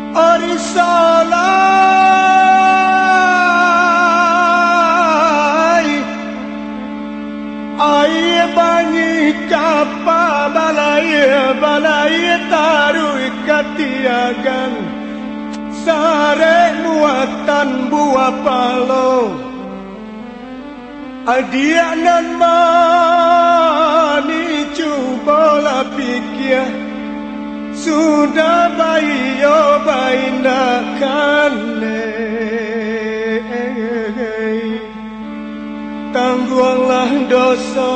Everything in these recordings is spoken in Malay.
Arisalai ai bangi kapa balai taruh katiagan sare muatan buah palo adia nan mani cuba la pikir sudah bayo baindakan tangguhlah dosa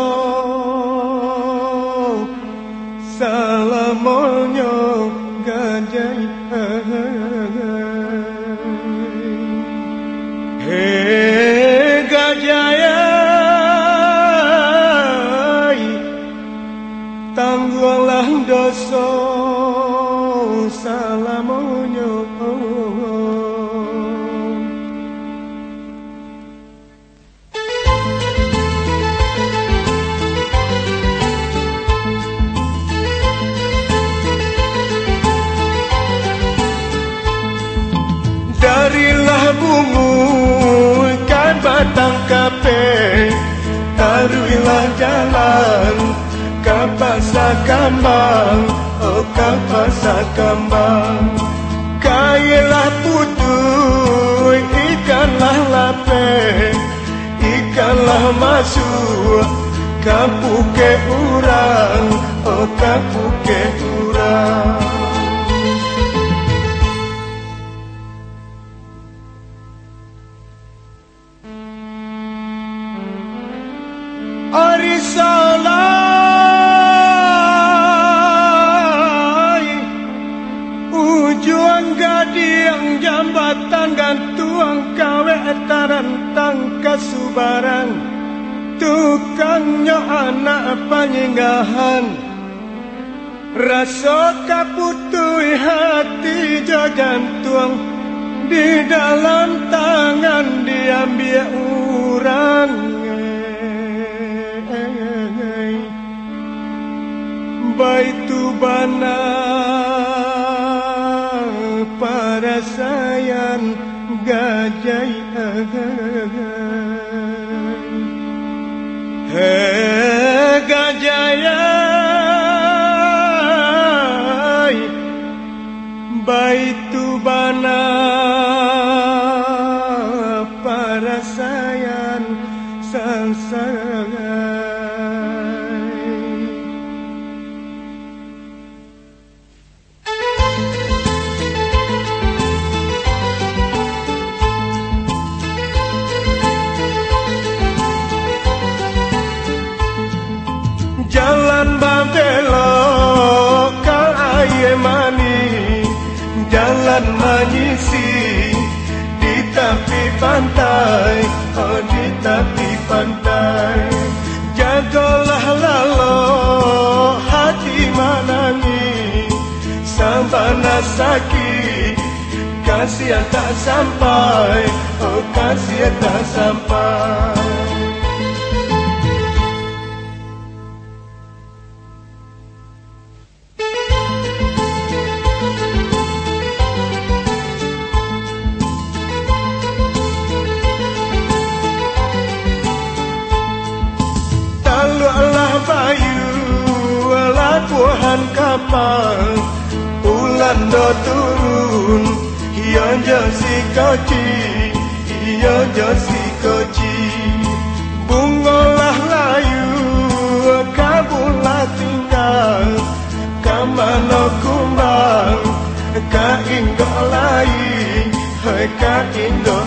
salamonyo gajai gajai tangguhlah dosa salamonyo darilah bungu kan batang kape taruhlah jalan kapasa kambang oh kapasa kambang kailah putu ikanlah lape ikanlah masuk kapuke urang oh kapuke urang Arisalai ujuan gadiang jambatan gantuang kawe tarantang kasubaran tukangnya anak panyinggahan rasa kaputui hati jagantuang di dalam tangan diambil urang baitu bana para sayan gajai gajai baitu bana para sayan sansai jalan babelok kal aye mani jalan menyisi di tepi pantai oh di tepi pantai jagalah lalo hati manangi sabana sakit kasih tak sampai oh kasih tak sampai bayu labuhan kapal ulan do turun hiyo josi koci hiyo josi koci bungolah layu kabulah tinggal kamano kumbang ka indo lain ka indo